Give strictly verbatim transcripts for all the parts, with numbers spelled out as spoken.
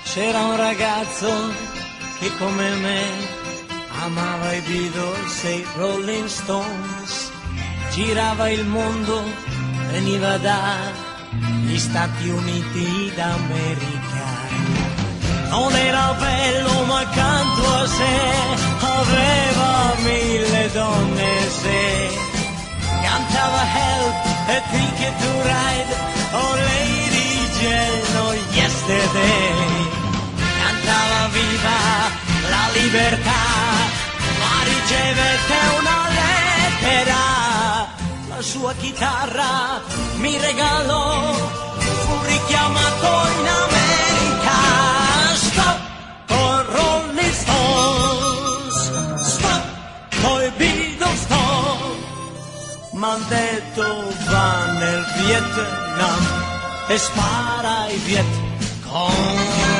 C'era un ragazzo che come me amava i Beatles e i Rolling Stones, girava il mondo, veniva dagli Stati Uniti d'America. Non era bello ma accanto a sé aveva mille donne se cantava Help e Ticket to Ride, oh Lady Jane, oh Yesterday. Cantava viva la libertà, ma ricevette una lettera. La sua chitarra mi regalò, fu richiamato in America. Stop con Rolling Stones, stop coi Beatles, stop. M'han detto va nel Vietnam e spara ai Vietcong.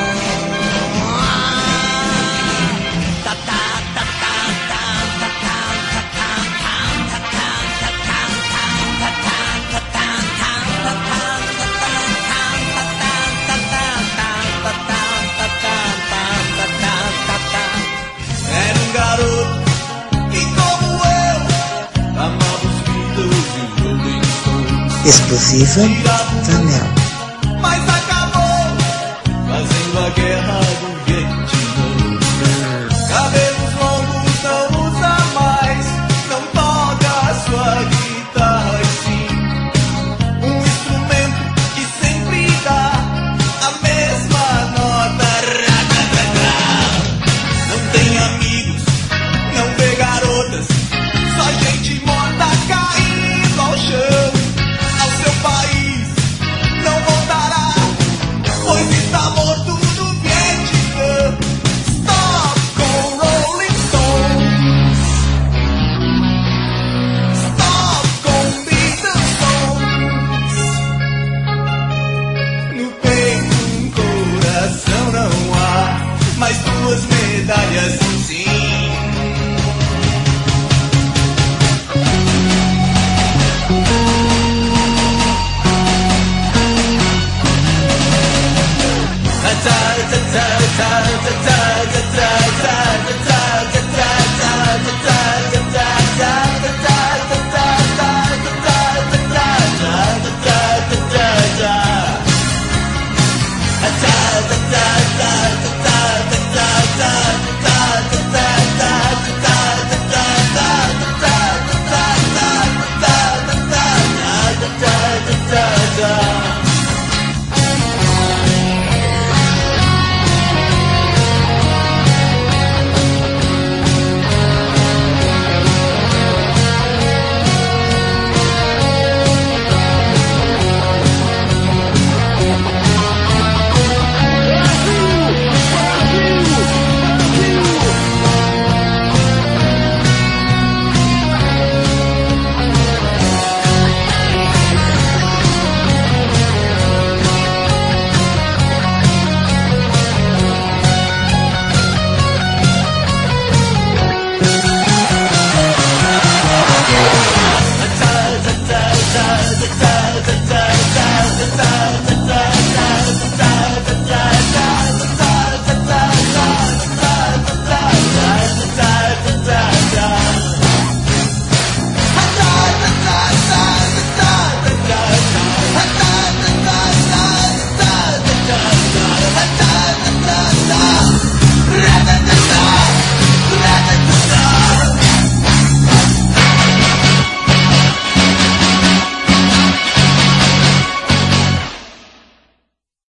Era um garoto que como eu amava os Beatles e Rolling Stones. Exclusiva Vanel.